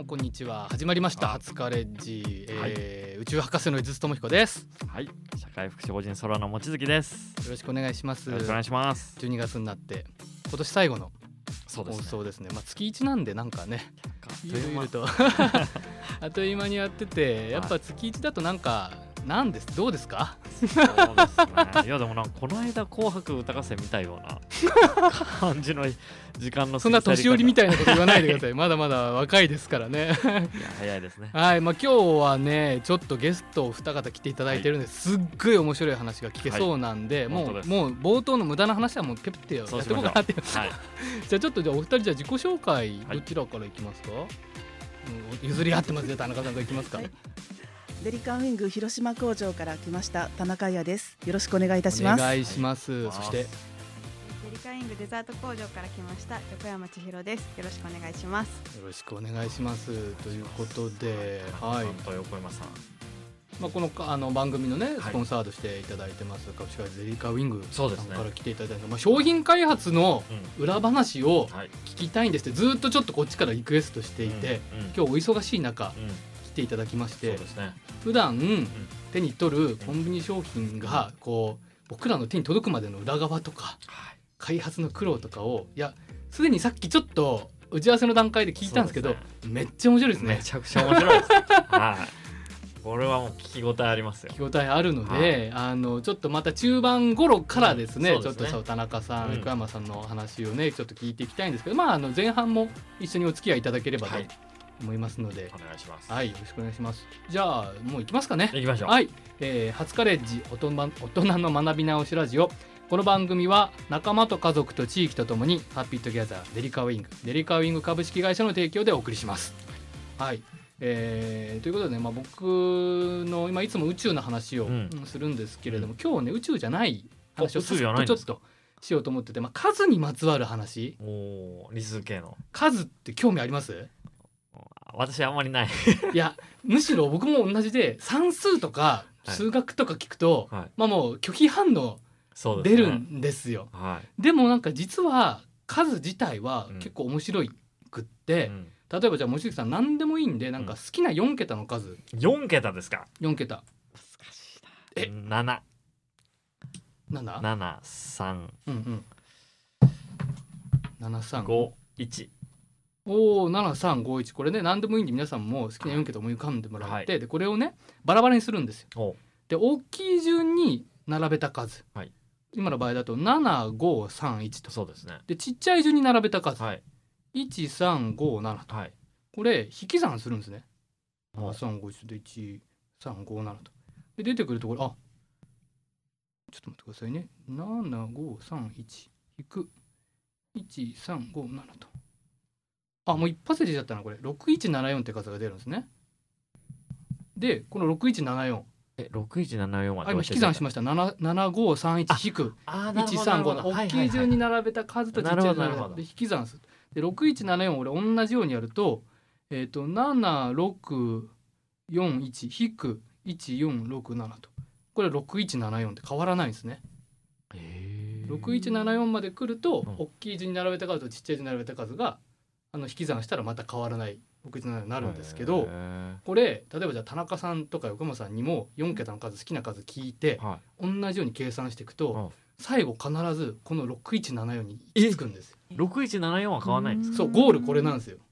こんにちは。始まりました初カレッジ、宇宙博士の井筒智彦です。 はい、社会福祉法人空の望月です。 よろしくお願いします。 よろしくお願いします。 12月になって今年最後の放送ですね。月1なんでなんかね、ゆるゆるとあっという間にやってて、やっぱ月1だとなんかどうですか？ そうですね。いやでもなんかこの間紅白歌合戦見たような感じの時間のそんな年寄りみたいなこと言わないでください。まだまだ若いですからね。 いや早いですね。 はい、今日はねちょっとゲストお二方来ていただいてるんで、すっごい面白い話が聞けそうなんで、もう冒頭の無駄な話はもうペッてやってこうかなって。じゃあちょっとお二人自己紹介どちらからいきますか？譲り合ってますね。田中さんがいきますか？ デリカウィング広島工場から来ました田中彩です。よろしくお願いいたします。 お願いします。そしてデリカウィングデザート工場から来ました横山千尋です。よろしくお願いします。 よろしくお願いしますということで、はい。 横山さん、 この番組のねスポンサードしていただいてます株式会社デリカウィングさんから来ていただいて、商品開発の裏話を聞きたいんですってずっとちょっとこっちからリクエストしていて、今日お忙しい中来ていただきまして、普段手に取るコンビニ商品がこう僕らの手に届くまでの裏側とか開発の苦労とかを、いやすでにさっきちょっと打ち合わせの段階で聞いたんですけど、めっちゃ面白いですね。 めちゃくちゃ面白いです。はい。これはもう聞き応えありますよ。 聞き応えあるので、ちょっとまた中盤頃からですね、ちょっと田中さん、横山さんの話をねちょっと聞いていきたいんですけど、前半も一緒にお付き合いいただければと思いますので、 お願いします。 はい、よろしくお願いします。じゃあもう行きますかね。 行きましょう。 はい、初カレッジ大人の学び直しラジオ。この番組は仲間と家族と地域とともにハッピートギャザーデリカウィング株式会社の提供でお送りします。はい、ということでね、僕の今いつも宇宙の話をするんですけれども、今日ね宇宙じゃない話をちょっとしようと思ってて、数にまつわる話。 理数系の数って興味あります？ 私あんまりない。 いやむしろ僕も同じで、算数とか数学とか聞くと、もう拒否反応出るんですよ。でもなんか実は数自体は結構面白くって、例えばじゃあ望月さん何でもいいんで、なんか好きな4桁の数。 4桁ですか ？4桁難しいな。773 7351。 おー、7351。これね何でもいいんで皆さんも好きな4桁思い浮かんでもらって、でこれをねバラバラにするんですよ。で大きい順に並べた数、今の場合だと7531と。 そうですね。 でちっちゃい順に並べた数、1357と、これ引き算するんですね。7351で1357と。で出てくるところ、ちょっと待ってくださいね。7531引く1357と。もう一発で出ちゃったな。これ6174って数が出るんですね。でこの6174、 6174は今引き算しました。7531引く135の大きい順に並べた数とちっちゃい順に並べたで引き算する。で6174俺同じようにやると、7641引く1467と、これ6174って変わらないんですね。6174まで来ると、大きい順に並べた数とちっちゃい順に並べた数が引き算したらまた変わらない6174になるんですけど、これ例えばじゃあ田中さんとか横山さんにも4桁の数好きな数聞いて、同じように計算していくと、最後必ずこの6174に行き着くんです。 6174は変わらないんですか？ そう、ゴールこれなんですよ。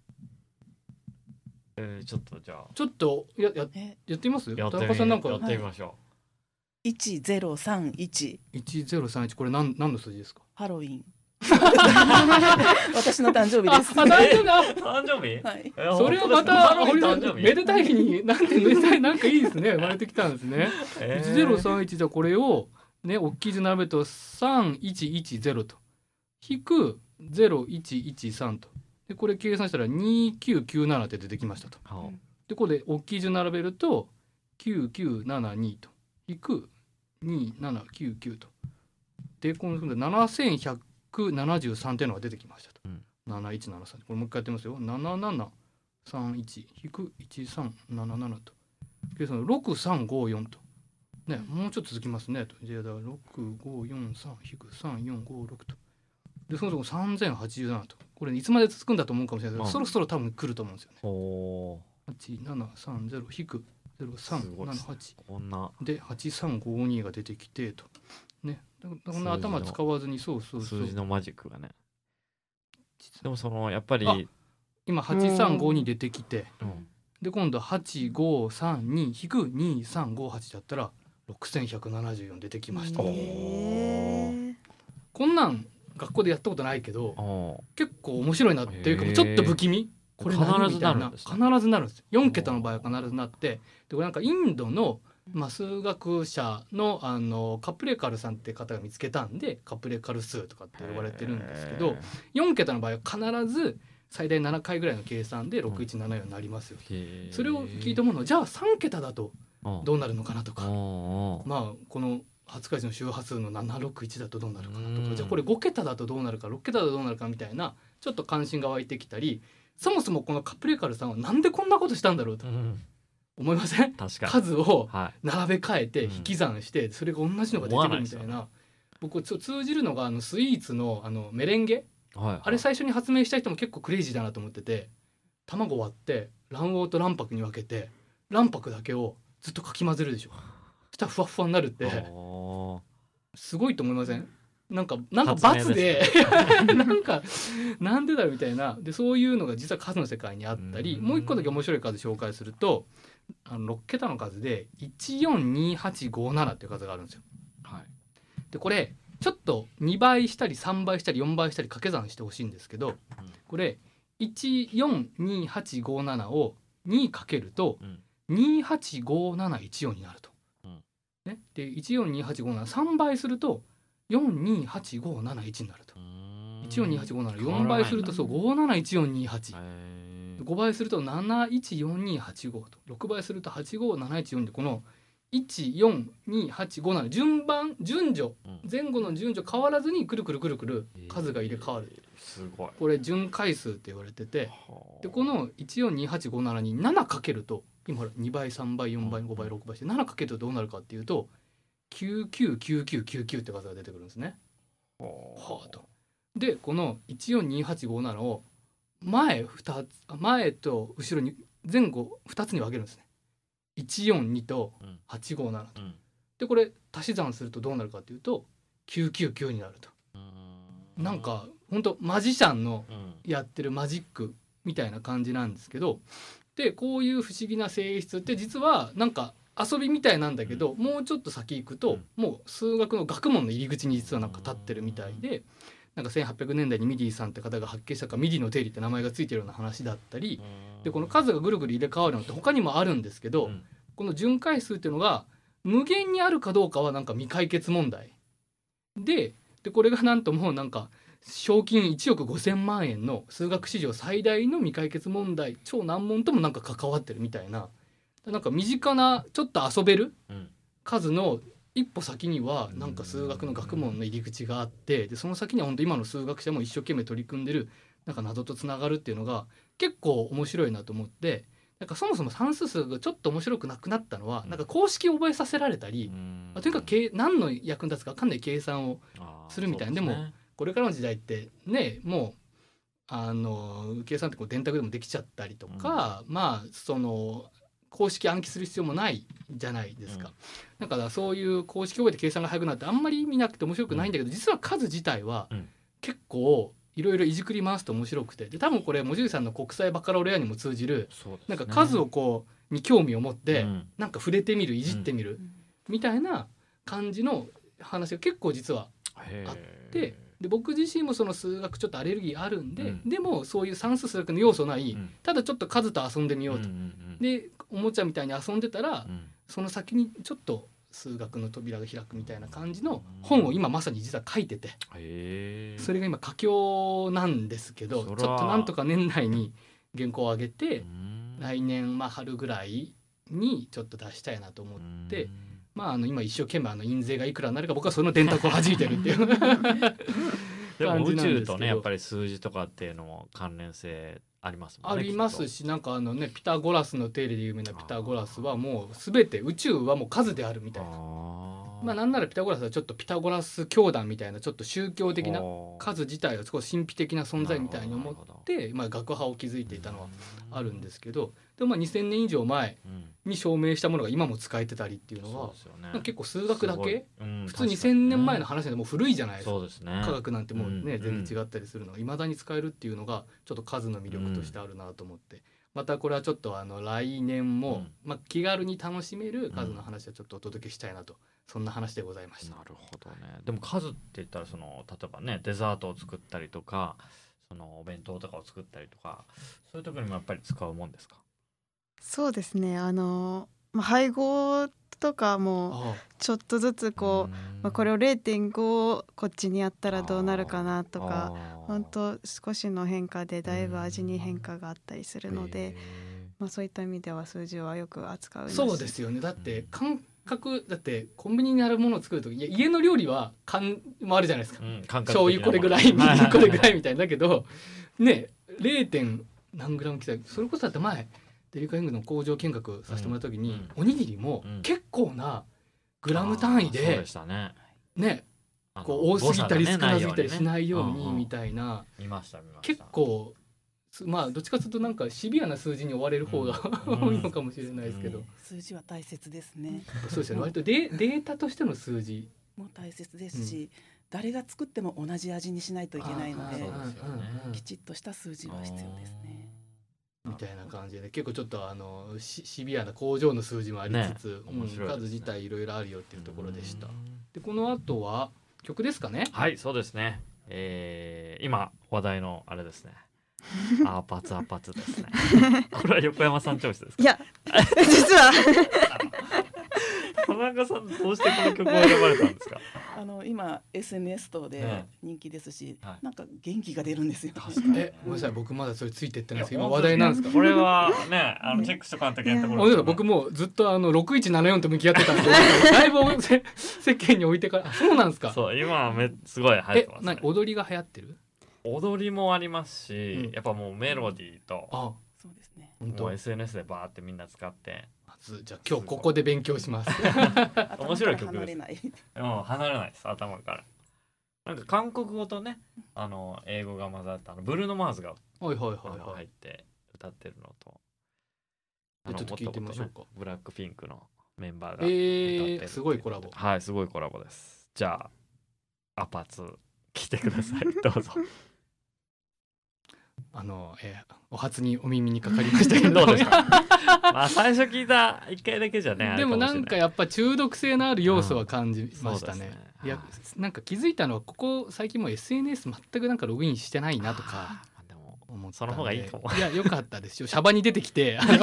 ちょっとじゃあちょっとやってみます？田中さんなんかやってみましょう。1031。 1031、これ何の数字ですか？ ハロウィン。私の誕生日です。 誕生日？ はい。 それはまためでたい日になんかいいですね。生まれてきたんですね。1031じゃこれをね大きい順並べると3110と引く0113と。でこれ計算したら2997って出てきましたと。でこれで大きい順並べると9972と引く2799と。でこの7173っていうのが出てきましたと。7173、これもう一回やってますよ。7731引く1377と計算6354とね、もうちょっと続きますねと。じゃあだから6543引く3456と。でそもそも3087と。ここれいつまで続くんだと思うかもしれないけど、 うんそろそろ多分来ると思うんですよね。 お 8730引く0378 こんなで8352が出てきてとね、こんな頭使わずにそう数字のマジックがね。でもそのやっぱり今8352出てきて、 うんで今度8532引く2358だったら6174出てきました。 おーこんなん学校でやったことないけどお結構面白いなっていうか、 へーちょっと不気味、これ何必ずなるんですね。 必ずなるんです。4桁の場合は必ずなって、でこれなんかインドの、数学者の、カプレカルさんって方が見つけたんでカプレカル数とかって呼ばれてるんですけど、4桁の場合は必ず最大7回ぐらいの計算で6174になりますよ。それを聞いたものはじゃあ3桁だとどうなるのかなとか、まあこの初開示の周波数の761だとどうなるかなとか、じゃあこれ5桁だとどうなるか6桁だとどうなるかみたいなちょっと関心が湧いてきたり、そもそもこのカプレカルさんはなんでこんなことしたんだろうと思いません？ 確かに数をはい並べ替えて引き算してそれが同じのが出てくるみたいな。僕通じるのがスイーツのメレンゲ、 はいあれ最初に発明した人も結構クレイジーだなと思ってて、卵割って卵黄と卵白に分けて卵白だけをずっとかき混ぜるでしょ。そしたらふわふわになるってすごいと思いません？なんか罰でなんでだろうみたいな。でそういうのが実は数の世界にあったり、もう一個だけ面白い数紹介すると6桁の数で142857っていう数があるんですよ。 はい、 でこれちょっと2倍したり3倍したり4倍したり掛け算してほしいんですけど、これ142857を2かけると285714になると、ね、で142857 3倍すると428571になると、142857 4倍するとそう571428、5倍すると714285と、6倍すると85714で、この142857順序前後の順序変わらずにくるくるくるくる数が入れ替わる、 すごい。 これ順回数って言われてて、でこの142857に7かけると今ほら2倍3倍4倍5倍6倍して7かけるとどうなるかっていうと999999って数が出てくるんですね。はあと。でこの142857を前と後ろに前後2つに分けるんですね。142と857と、でこれ足し算するとどうなるかっていうと999になると。なんか本当マジシャンのやってるマジックみたいな感じなんですけど、でこういう不思議な性質って実はなんか遊びみたいなんだけど、もうちょっと先行くともう数学の学問の入り口に実はなんか立ってるみたいで、なんか1800年代にミディさんって方が発見したかミディの定理って名前がついてるような話だったりで、この数がぐるぐる入れ替わるのって他にもあるんですけど、この順回数っていうのが無限にあるかどうかはなんか未解決問題で、これがなんともうなんか賞金1億5000万円の数学史上最大の未解決問題超難問ともなんか関わってるみたいな、なんか身近なちょっと遊べる数の一歩先にはなんか数学の学問の入り口があって、でその先には本当今の数学者も一生懸命取り組んでるなんか謎とつながるっていうのが結構面白いなと思って、なんかそもそも算数数がちょっと面白くなくなったのはなんか公式を覚えさせられたり、とにかく何の役に立つか分かんない計算をするみたいな。でもこれからの時代ってね、もう計算ってこう電卓でもできちゃったりとか、まあその公式暗記する必要もないじゃないですか。だからそういう公式覚えて計算が早くなってあんまり見なくて面白くないんだけど、実は数自体は結構いろいろいじくり回すと面白くて、で多分これ望月さんの国際バカロレアにも通じる、なんか数をこうに興味を持って、なんか触れてみるいじってみるみたいな感じの話が結構実はあって、で僕自身もその数学ちょっとアレルギーあるんで、でもそういう算数数学の要素ない、ただちょっと数と遊んでみようと、でおもちゃみたいに遊んでたら、その先にちょっと数学の扉が開くみたいな感じの本を今まさに実は書いてて、それが今佳境なんですけど、ちょっとなんとか年内に原稿を上げて来年春ぐらいにちょっと出したいなと思って、今一生懸命印税がいくらになるか僕はその電卓を弾いてるっていうでも宇宙とねやっぱり数字とかっていうのも関連性ありますもんね。 ありますし、なんかピタゴラスの定理で有名なピタゴラスはもう全て宇宙はもう数であるみたいな、 なんならピタゴラスはちょっとピタゴラス教団みたいなちょっと宗教的な数自体を少し神秘的な存在みたいに思って、学派を築いていたのはあるんですけど、でも2000年以上前に証明したものが今も使えてたりっていうのは、結構数学だけ、普通2000年前の話でもう古いじゃないですか。 そうですね、 科学なんてもうね、全然違ったりするのが未だに使えるっていうのがちょっと数の魅力としてあるなと思って、またこれはちょっと来年も、気軽に楽しめる数の話はちょっとお届けしたいなと、そんな話でございました。 なるほどね。でも数って言ったら例えばね、デザートを作ったりとかお弁当とかを作ったりとか、そういう時にもやっぱり使うもんですか？ そうですね、配合とかもちょっとずつこれを 0.5 こっちにやったらどうなるかなとか、本当少しの変化でだいぶ味に変化があったりするので、そういった意味では数字はよく扱う。 そうですよね。だって感覚だってコンビニにあるものを作るとき、家の料理は勘もあるじゃないですか、醤油これぐらいみたいなこれぐらいみたいな、だけどね 0. 何グラム刻み、それこそだって前デリカウィングの工場見学させてもらった時に、おにぎりも結構なグラム単位で、そうでしたね、こう多すぎたり少なすぎたりしないようにみたいな、結構どっちかというとなんかシビアな数字に追われる方が多いのかもしれないですけど、 数字は大切ですね。 そうですよね。割とデータとしての数字も大切ですし、誰が作っても同じ味にしないといけないので、きちっとした数字は必要ですね。 みたいな感じで、結構ちょっとシビアな工場の数字もありつつ、数自体いろいろあるよっていうところでした。でこの後は曲ですかね。 はい、そうですね。今話題のあれですね。アーパツですね。これは横山さんチョイスですか？ いや、実は田中さんどうしてこの曲を選ばれたんですか？ 今 SNS 等で人気ですし、なんか元気が出るんですよ。 ごめんなさい、僕まだそれついてってないですけど、今話題なんですか？ これはね、チェックしとかんといけないところですね。 僕もずっと6174と向き合ってたんでだいぶ世間に置いてから。そうなんですか？ そう、今すごい流行ってます、ね。 踊りが流行ってる？ 踊りもありますし、やっぱもうメロディーと、 そうですね、 もう SNS でバーってみんな使って、 じゃあ今日ここで勉強します。 面白い曲です。離れないです、頭から。なんか韓国語とね、英語が混ざったブルーノ・マーズが入って歌ってるのと、 ちょっと聞いてみましょうか。 ブラックピンクのメンバーが歌ってる。 すごいコラボ。 はい、すごいコラボです。じゃあアパツ聞いてください。どうぞ。 お初にお耳にかかりましたけどどうですか？最初聞いた1回だけじゃね、 でもなんかやっぱ中毒性のある要素は感じましたね。いや、なんか気づいたのはここ最近も SNS 全くなんかログインしてないなとか思ったんで、 その方がいいと思う。 いや、よかったですよ。シャバに出てきてこ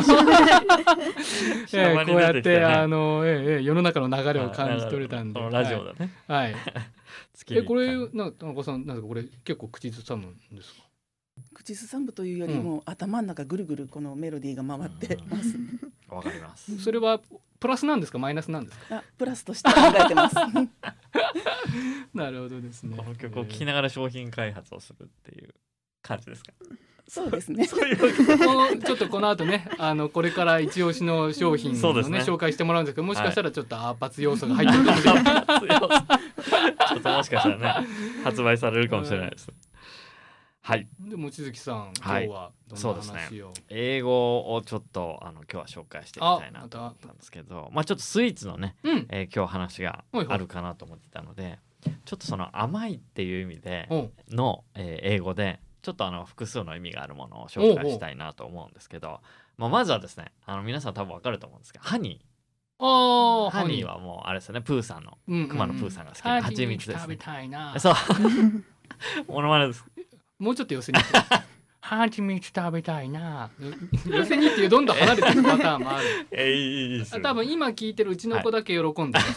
うやって世の中の流れを感じ取れたんで、 ラジオだね。 はい。これ田中さん、なんかこれ結構口ずさむんですか？ 口ずさむというよりも、頭の中ぐるぐるこのメロディーが回ってますね。 わかります。 それはプラスなんですか、マイナスなんですか？ プラスとして考えてます。 なるほどですね。 この曲を聴きながら商品開発をするっていう感じですか？ そうですね。 ちょっとこの後ね、これから一押しの商品をね紹介してもらうんですけど、もしかしたらちょっとアーパツ要素が入ってるかもしれない。 ちょっともしかしたらね、発売されるかもしれないです。はい。 で望月さん、今日はどんな話を？ 英語をちょっと今日は紹介していきたいなと思ったんですけど、ちょっとスイーツのね、今日話があるかなと思ってたので、ちょっとその甘いっていう意味での英語でちょっと複数の意味があるものを紹介したいなと思うんですけど、まずはですね、皆さん多分わかると思うんですけど、ハニー。ハニーはもうあれですよね、プーさんの、熊野プーさんが好きな蜂蜜ですね。そう。モノマネです。 もうちょっと寄せに行って蜂蜜食べたいな。寄せに行ってどんどん離れていくパターンもある。 いいです。 多分今聞いてるうちの子だけ喜んでます。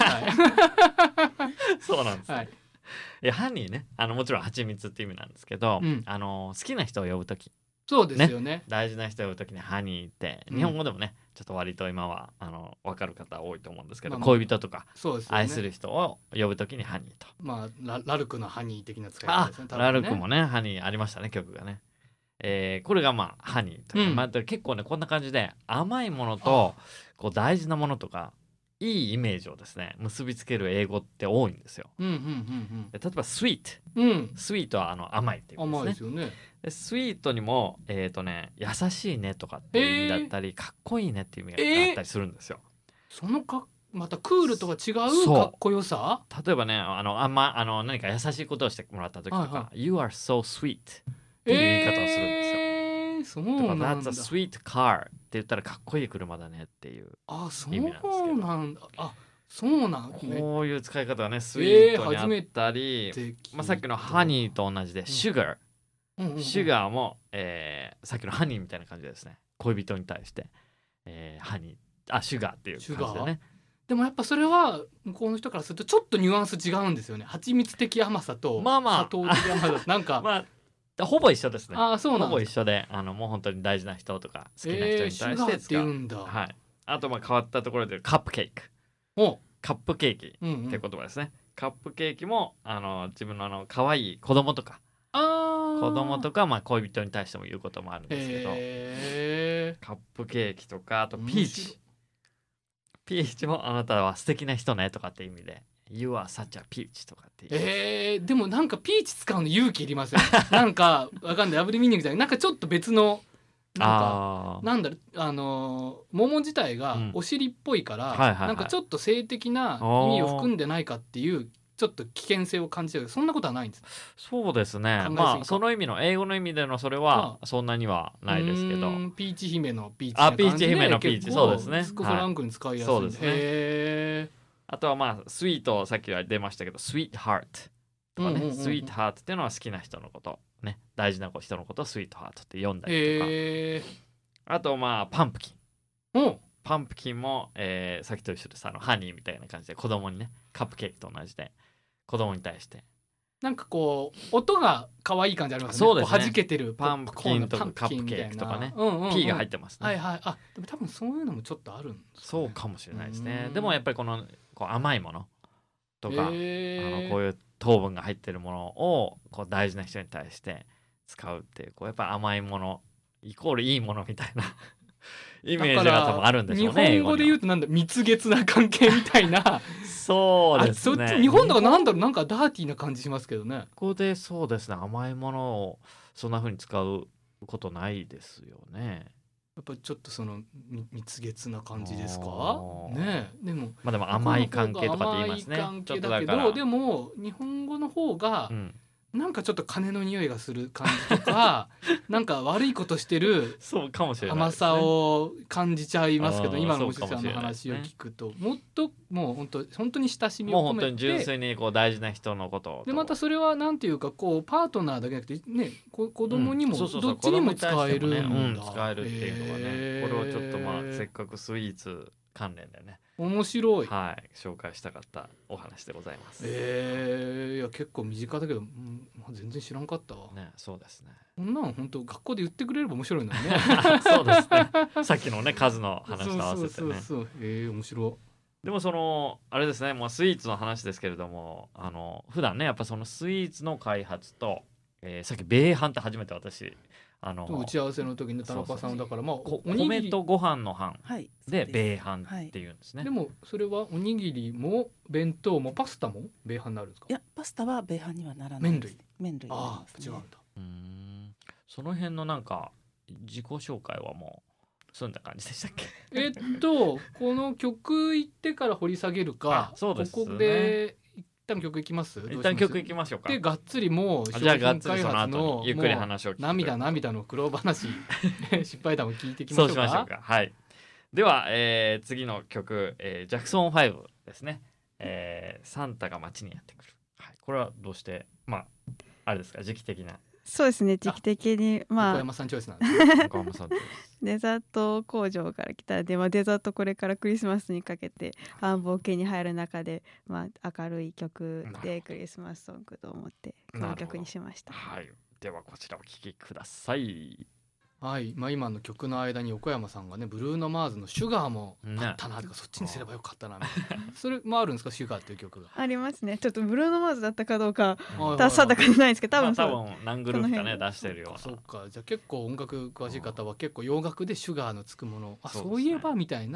そうなんです。いや、ハニーね、もちろん蜂蜜って意味なんですけど、好きな人を呼ぶとき、 そうですよね。 大事な人を呼ぶときにハニーって日本語でもね、ちょっと割と今は分かる方多いと思うんですけど、恋人とか愛する人を呼ぶときにハニーと、 ラルクのハニー的な使い方ですね。 ラルクもね、ハニーありましたね、曲がね。これがハニーという、結構ねこんな感じで甘いものとこう大事なものとかいいイメージをですね結びつける英語って多いんですよ。例えばスイート、スイートは甘いっていう意味ですね。 甘いですよね。 でスイートにも優しいねとかっていう意味だったり、かっこいいねっていう意味があったりするんですよ。 そのまたクールとは違うかっこよさ。 例えばね何か優しいことをしてもらった時とか、You are so sweet っていう言い方をするんですよ。 そうなんだ。 That's a sweet car って言ったらかっこいい車だねっていう意味なんですけど。 そうなんだ。そうなんですね。こういう使い方はねスイートにあったり、さっきのハニーと同じでシュガー、シュガーも、さっきのハニーみたいな感じですね。恋人に対して、ハニーシュガーっていう感じでね。 でもやっぱそれは向こうの人からするとちょっとニュアンス違うんですよね。蜂蜜的甘さと砂糖的甘さなんかほぼ一緒ですね。 そうなんほぼ一緒でもう本当に大事な人とか好きな人に対して使う。はい。あと変わったところでカップケーキ。カップケーキって言葉ですね。カップケーキも自分の可愛い子供とか恋人に対しても言うこともあるんですけど、カップケーキとかあとピーチもあなたは素敵な人ねとかって意味で You are such a peach とかってでもなんかピーチ使うの勇気いりますよなんかわかんないダブルミーニングじゃない、なんかちょっと別のなんだろ桃自体がお尻っぽいから、なんかちょっと性的な意味を含んでないかっていうちょっと危険性を感じてる。そんなことはないんですか？ そうですね。その意味の英語の意味でのそれはそんなにはないですけど、 ピーチ姫のピーチな感じで、ピーチ姫のピーチ、そうですね。 スコフランクに使いやすい。そうですね。 あとはスイート、さっきは出ましたけどスイートハートとかね、スイートハートっていうのは好きな人のことね、大事な人のことをスイートハートって読んだりとか、あとパンプキン。パンプキンも、さっきと一緒でハニーみたいな感じで子供にね、カップケーキと同じで子供に対してなんかこう音が可愛い感じありますね。 そうですね。 弾けてるパンプキンとかカップケーキとかね、P が入ってますね。 でも多分そういうのもちょっとあるんですね。 そうかもしれないですね。でもやっぱりこの甘いものとか、こういう糖分が入ってるものを大事な人に対して使うっていう、やっぱり甘いものイコールいいものみたいなイメージが多分あるんでしょうね。 日本語で言うと蜜月な関係みたいなそうですね。 日本とかなんかダーティーな感じしますけどね。 ここでそうですね、甘いものをそんな風に使うことないですよね。 やっぱちょっと蜜月な感じですかね。でも甘い関係とかって言いますね。 甘い関係だけど、でも日本語の方が、なんかちょっと金の匂いがする感じとかなんか悪いことしてる甘さを感じちゃいますけど、今のおじさんの話を聞くともっともう本当に親しみを込めて、もう本当に純粋に大事な人のことをで、またそれはなんていうかパートナーだけじゃなくてね、子供にもどっちにも使えるんだ。 使えるっていうのはね、これをちょっとせっかくスイーツ関連でね、 面白い、 紹介したかったお話でございます。 いや結構身近だけど、全然知らんかったわね。そうですね。 こんなん本当学校で言ってくれれば面白いのにねそうですね。さっきのね数の話と合わせてね。 面白い。 でもあれですね、もうスイーツの話ですけれども、普段ねやっぱそのスイーツの開発と、さっき米飯って初めて私打ち合わせの時に田中さんだから米とご飯の飯で米飯っていうんですね。 でもそれはおにぎりも弁当もパスタも米飯になるんですか？ いやパスタは米飯にはならない。麺類違うんだ。 その辺のなんか自己紹介はもうそんな感じでしたっけ？ この曲行ってから掘り下げるか、 そうですね、 ここで一旦曲いきます？ 一旦曲いきましょうか。 でがっつりもう商品開発のゆっくり話を聞く、 涙の苦労話失敗談を聞いていきましょうか。 そうしましょうか。はい。では、次の曲、ジャクソン5ですね。サンタが街にやってくる。これはどうしてあれですか、時期的な。 そうですね、時期的に横山さんチョイスなんですね。横山さんデザート工場から来たで、デザートこれからクリスマスにかけて冒険に入る中で、明るい曲でクリスマスソングと思ってこの曲にしました。 はい、ではこちらお聴きください。 はい、今の曲の間に横山さんがね、ブルーノ・マーズのシュガーもあったなとか、そっちにすればよかったなみたいなそれもあるんですか？シュガーっていう曲がありますね。ちょっとブルーノ・マーズだったかどうか定かじゃないですけど、多分何グループかね出してるような。 そうか、じゃあ結構音楽詳しい方は結構洋楽でシュガーのつくもの、そういえばみたいな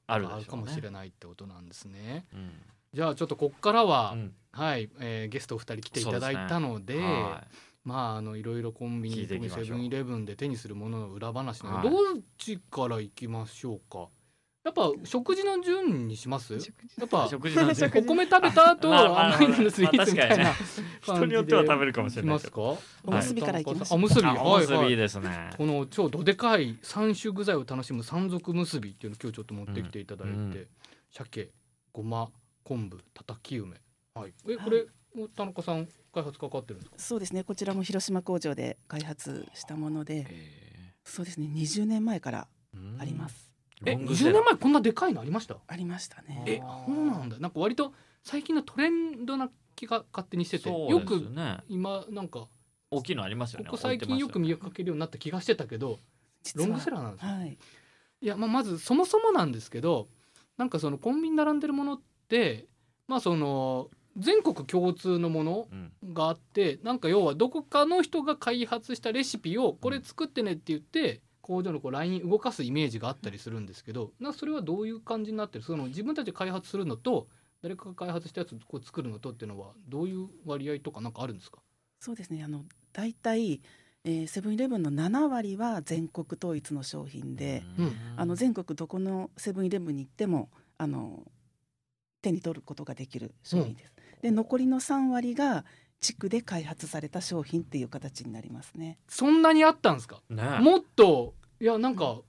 あるでしょうね。 かもしれないってことなんですね。じゃあちょっとこっからは、はい、ゲストお二人来ていただいたので、まあいろいろコンビニ、セブンイレブンで手にするものの裏話の、どっちからいきましょうか。やっぱ食事の順にします。やっぱお米食べた後甘いのスイーツみたいな人によっては食べるかもしれない。 おむすびからいきましょう。 おむすびいいですね。 この超どでかい3種具材を楽しむ山賊むすびっていうのを今日ちょっと持ってきていただいて、鮭、ごま、昆布、たたき梅。はい。これ田中さん開発関わってるんですか。 そうですね。こちらも広島工場で開発したもので、そうですね。20年前からあります。 20年前こんなでかいのありました？ ありましたね。 そうなんだ。なんか割と最近のトレンドな気が勝手にしてて、よく今なんか大きいのありますよね。 ここ最近よく見かけるようになった気がしてたけど、ロングセラーなんですよ。いや、まずそもそもなんですけど、なんかそのコンビニに並んでるものって、その全国共通のものがあって、なんか要はどこかの人が開発したレシピをこれ作ってねって言って、工場のライン動かすイメージがあったりするんですけど、それはどういう感じになってる。その自分たちで開発するのと誰かが開発したやつを作るのとっていうのはどういう割合とかなんかあるんですか。 そうですね。だいたいセブンイレブンの7割は全国統一の商品で、全国どこのセブンイレブンに行っても手に取ることができる商品です。で残りの3割が地区で開発された商品っていう形になりますね。 そんなにあったんですか、もっといやなんか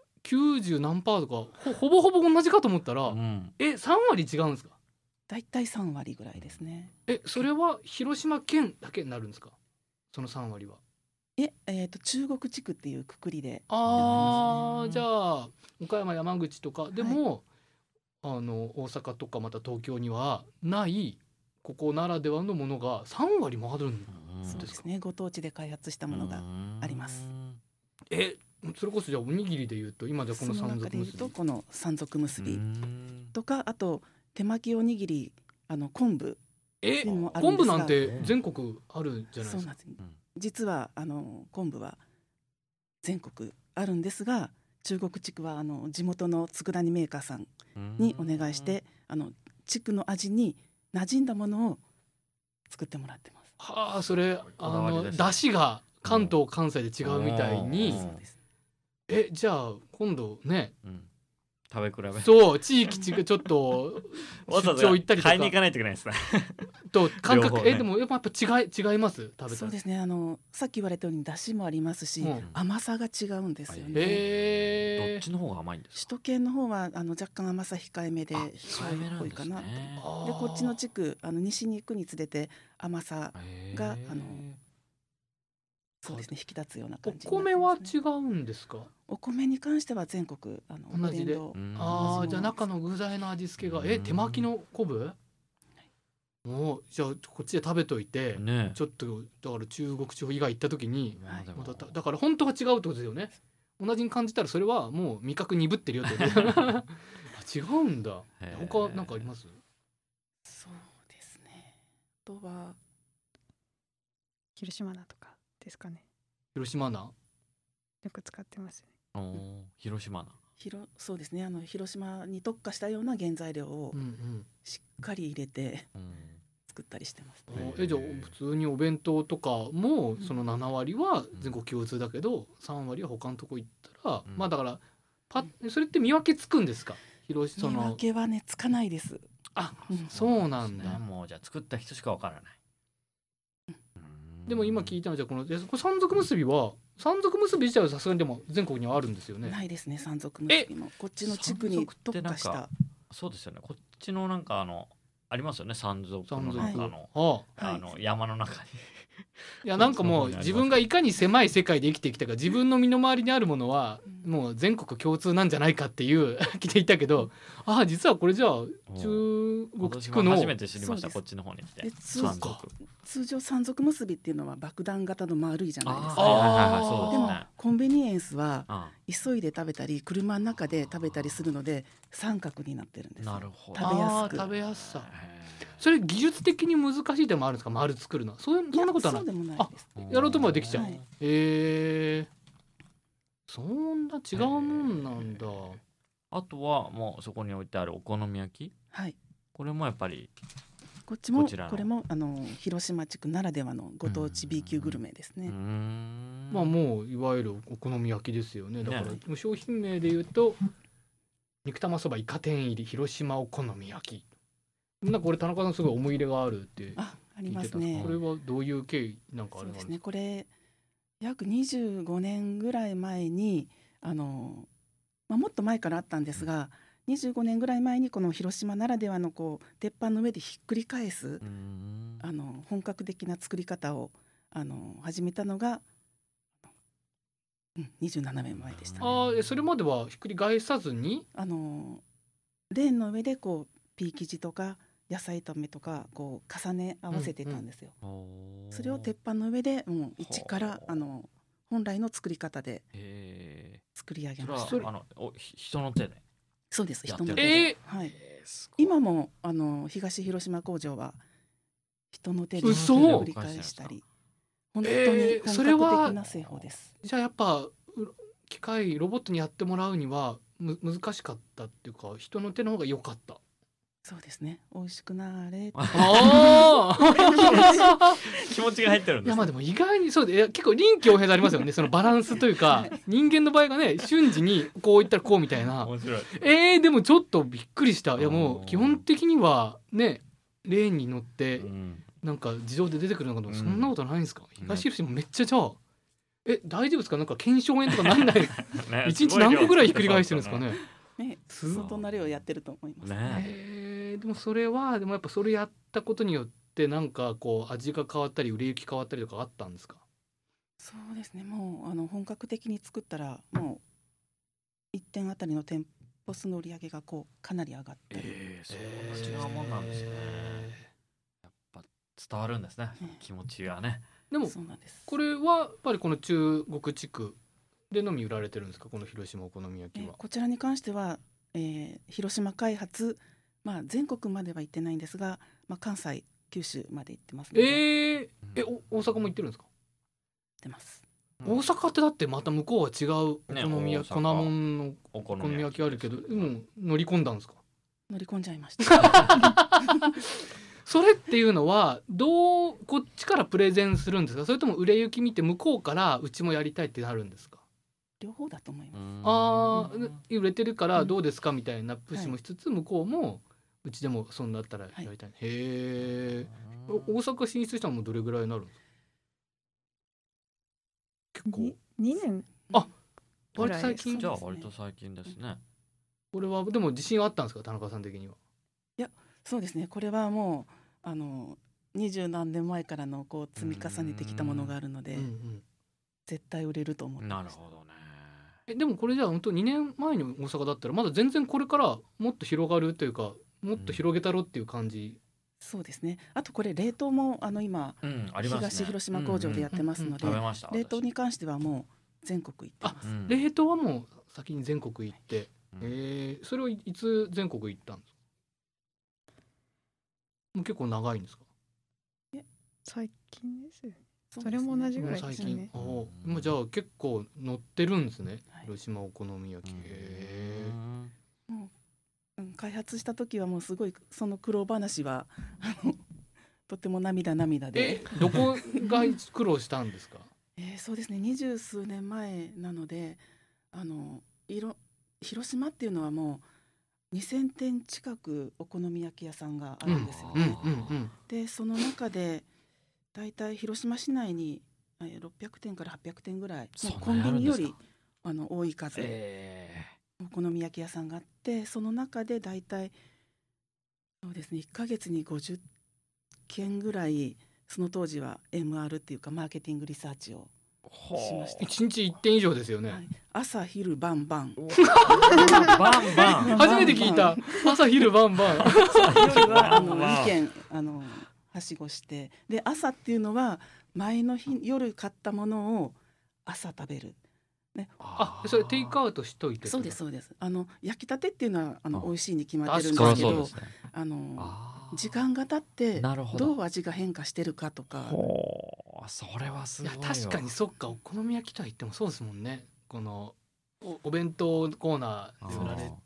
90何パーとか ほぼほぼ同じかと思ったら、3割違うんですか。 だいたい3割ぐらいですね。 それは広島県だけになるんですか、その3割は。 中国地区っていうくくりで、 じゃあ岡山山口とかでも、大阪とかまた東京にはないここならではのものが3割もあるんですか。 そうですね。ご当地で開発したものがあります。 それこそじゃあおにぎりでいうと今じゃこの山賊むすび、 この山賊むすびとか、あと手巻きおにぎり、昆布っていうのもあるんですが、 昆布なんて全国あるじゃないですか。 そうなんです。実は昆布は全国あるんですが、中国地区は地元の佃煮メーカーさんにお願いして地区の味に馴染んだものを作ってもらってます。 それ出汁が関東関西で違うみたいに。じゃあ今度ね、 食べ比べ、 そう地域違うちょっと出張行ったりとか買いに行かないといけないですねと感覚、でもやっぱ違います。食べたらそうですね。さっき言われたように出汁もありますし、甘さが違うんですよね。 どっちの方が甘いんですか。 首都圏の方は若干甘さ控えめで醤油っぽいかな。でこっちの地区西に行くにつれて甘さがそうですね、引き立つような感じ、 お米は違うんですか。 お米に関しては全国同じで。じゃあ中の具材の味付けが手巻きの昆布、じゃあこっちで食べといて、ちょっとだから中国地方以外行った時に、だから本当は違うってことですよね。同じに感じたらそれはもう味覚鈍ってるよって違うんだ。他なんかあります。 そうですね。あとは広島菜とかですかね。 広島菜よく使ってますね。広島菜。 そうですね。広島に特化したような原材料をしっかり入れて作ったりしてます。 じゃあ普通にお弁当とかもその7割は全国共通だけど、3割は他のとこ行ったら、だからそれって見分けつくんですか。 見分けはねつかないです。 そうなんだ。 もうじゃあ作った人しかわからない。 でも今聞いたのはじゃあこの山賊むすびは山賊むすび自体はさすがにでも全国にはあるんですよね。 ないですね。山賊むすびもこっちの地区に特化した。 そうですよね。こっちのなんかありますよね。山賊の中の山の中にいやなんかもう自分がいかに狭い世界で生きてきたか、自分の身の回りにあるものはもう全国共通なんじゃないかっていう聞いていたけど、実はこれじゃあ中国地区の初めて知りました。こっちの方に来て。 通常山賊むすびっていうのは爆弾型の丸いじゃないですか。でもコンビニエンスは急いで食べたり車の中で食べたりするので三角になってるんです。 なるほど。 食べやすさ。それ技術的に難しい点もあるんですか。丸作るのはそんなことはない。 そうでもないです。 やろうともできちゃう。そんな違うもんなんだ。 あとはもうそこに置いてあるお好み焼き、 はい、 これもやっぱりこっちもこれも広島地区ならではのご当地 B 級グルメですね。 まあもういわゆるお好み焼きですよね。だから商品名で言うと肉玉そばイカ天入り広島お好み焼き。なんかこれ田中さんすごい思い入れがあるってありますね。 これはどういう経緯なんかあるんですか？ そうですね、これ約25年ぐらい前にもっと前からあったんですが、25年ぐらい前にこの広島ならではのこう鉄板の上でひっくり返す本格的な作り方を始めたのが、27年前でしたね。 それまではひっくり返さずにレーンの上でこうピー生地とか野菜炒めとかこう重ね合わせてたんですよ。それを鉄板の上でもう一から本来の作り方で作り上げました。 人の手で。 そうです、人の手で、はい、今も東広島工場は人の手で繰り返したり、本当に本格的な製法です。 じゃあやっぱ機械ロボットにやってもらうには難しかったっていうか人の手の方が良かった。 そうですね、美味しくなれ気持ちが入ってるんです。 いやまあでも意外にそうで結構臨機応変でありますよねそのバランスというか人間の場合がね瞬時にこういったらこうみたいな。 面白い。 でもちょっとびっくりした。いやもう基本的にはねレーンに乗ってなんか自動で出てくるのかと、そんなことないんですか？東広島めっちゃじゃあ大丈夫ですか？なんか腱鞘炎とかなんない一日何個ぐらいひっくり返してるんですかね。 相当な量やってると思いますね。でもそれはでもやっぱそれやったことによってなんかこう味が変わったり売れ行き変わったりとかあったんですか？ そうですね、もう本格的に作ったらもう1点あたりの店舗数の売り上げがこうかなり上がってそう違うもんなんですね。やっぱ伝わるんですね、気持ちがね。 でもこれはやっぱりこの中国地区でのみ売られてるんですか？この広島お好み焼きは。 こちらに関しては、広島開発、全国までは行ってないんですが、関西九州まで行ってますので。 大阪も行ってるんですか？行ってます。 大阪ってだってまた向こうは違うお好み焼き、粉もんのお好み焼きあるけど、乗り込んだんですか？ 乗り込んじゃいましたそれっていうのはこっちからプレゼンするんですか？それとも売れ行き見て向こうからうちもやりたいってなるんですか？ 両方だと思います。 売れてるからどうですかみたいなプッシュもしつつ、向こうもうちでもそんなだったらやりたい。へえ。大阪進出したのもどれぐらいになるんですか？ 結構2年。 割と最近。 じゃあ割と最近ですね。 これはでも自信はあったんですか？田中さん的には。 いやそうですね、これはもう20何年前からのこう積み重ねてきたものがあるので、絶対売れると思ってました。 なるほどね。 でもこれじゃあ本当2年前に大阪だったらまだ全然これからもっと広がるというかもっと広げたろっていう感じ。 そうですね。あとこれ冷凍も今、東広島工場でやってますので、冷凍に関してはもう全国行ってます。 冷凍はもう先に全国行って、それをいつ全国行ったんですか？もう結構長いんですか？ 最近ですよ。それも同じぐらいですね。 今じゃあ結構乗ってるんですね、広島お好み焼き。 開発した時はもうすごいその苦労話はとても涙で。 どこが苦労したんですか？ そうですね、20数年前なので広島っていうのはもう2000店近くお好み焼き屋さんがあるんですよね。でその中でだいたい広島市内に600店から800店ぐらいコンビニより多い数お好み焼き屋さんがあって、その中でだいたいそうですね1ヶ月に50件ぐらいその当時は MR っていうかマーケティングリサーチをしました。 1日1点以上ですよね。 朝昼晩晩初めて聞いた。朝昼晩晩夜は2件はしごして、で朝っていうのは前の日夜買ったものを朝食べる、ね、 それテイクアウトしといて。 そうです焼きたてっていうのは美味しいに決まってるんですけど、時間が経ってどう味が変化してるかとか。 それはすごい。 確かにそっか、お好み焼きとは言ってもそうですもんね。このお弁当コーナーで売られ